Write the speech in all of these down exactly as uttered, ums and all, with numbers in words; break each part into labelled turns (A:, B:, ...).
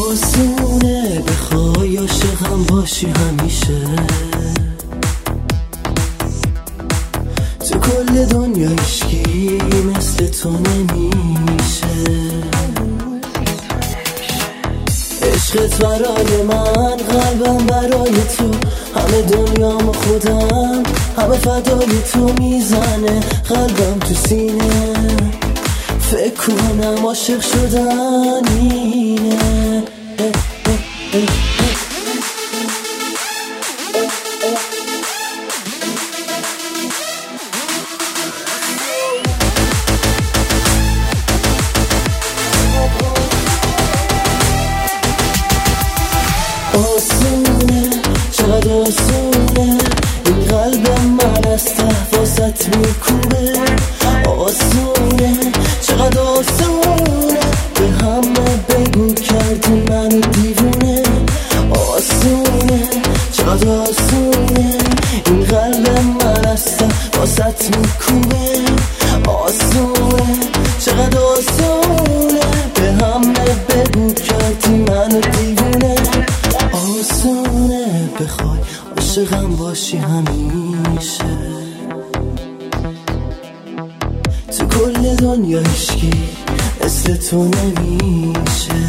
A: آسونه بخوای عاشقم باشی همیشه، تو کل دنیا هیچکی مثل تو نمیشه. عشقت برای من، قلبم برای تو، همه دنیام خودم، همه فدای تو میزنه قلبم تو سینه. فکر کنم عاشق شدن اینه. آسونه چقدر آسونه این قلب من از ته واسط میکوبه. آسونه چقدر آسونه به همه بگو کردی منو دیوونه. آسونه چقدر آسونه این قلب من از ته واسط میکوبه. آسونه چقدر آسونه به همه بگو کردی منو دیوونه. آسونه بخوای عاشقم باشی همیشه، تو کل دنیا هیچکی مثل تو نمیشه.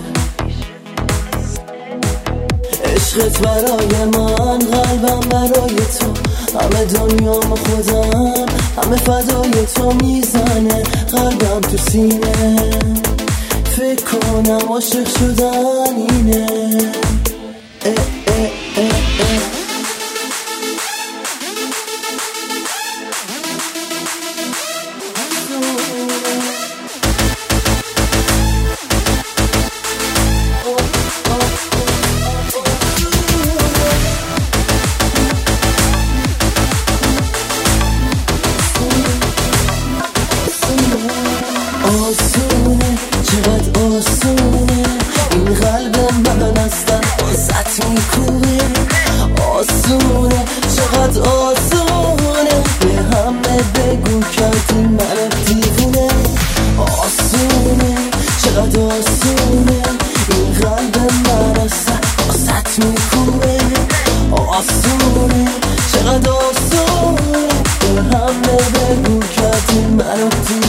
A: عشقت برای من، قلبم برای تو، همه دنیام خودم، همه فدای تو میزنه قلبم تو سینه. فکر کنم عاشق شدن اینه. اه اه اه اه. آسونه چقدر آسونه این قلب من از ته واسط میکوبه. آسونه چقدر آسونه به همه بگو کردی منو دیوونه. آسونه چقدر آسونه این قلب من از ته واسط میکوبه. آسونه چقدر آسونه به همه بگو کردی منو دیوونه.